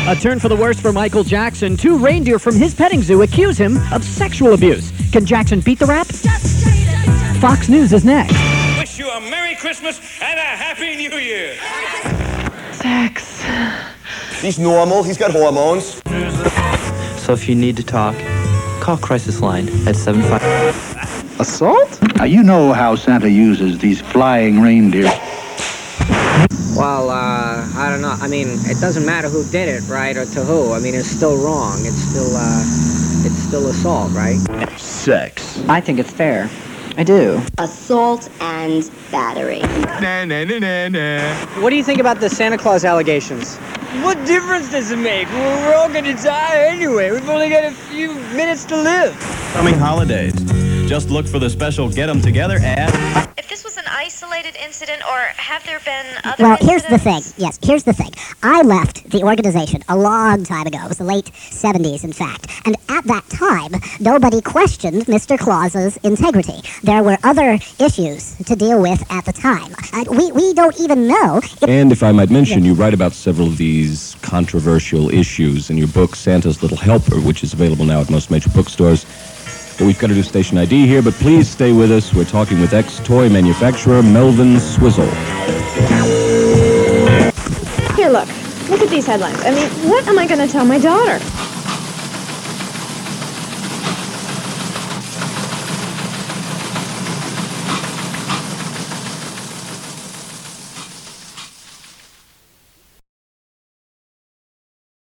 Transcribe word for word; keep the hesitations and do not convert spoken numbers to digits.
A turn for the worse for Michael Jackson. Two reindeer from his petting zoo accuse him of sexual abuse. Can Jackson beat the rap? Fox News is next. Wish you a Merry Christmas and a Happy New Year. Sex. He's normal. He's got hormones. So if you need to talk, call Crisis Line at seven five... Assault? Now, you know how Santa uses these flying reindeer. Well, uh, I don't know. I mean, it doesn't matter who did it, right, or to who. I mean, it's still wrong. It's still, uh, it's still assault, right? Sex. I think it's fair. I do. Assault and battery. Nah, nah, nah, nah, nah. What do you think about the Santa Claus allegations? What difference does it make? Well, we're all gonna die anyway. We've only got a few minutes to live. Coming holidays. Just look for the special Get 'em Together ad. If this was an isolated incident, or have there been other Well, incidents? here's the thing. Yes, here's the thing. I left the organization a long time ago. It was the late seventies, in fact. And at that time, nobody questioned Mister Claus's integrity. There were other issues to deal with at the time. Uh, we, we don't even know. If and if I might mention, you write about several of these controversial issues in your book, Santa's Little Helper, which is available now at most major bookstores. But we've got to do station I D here, but please stay with us. We're talking with ex-toy manufacturer Melvin Swizzle. Here, look. Look at these headlines. I mean, what am I going to tell my daughter?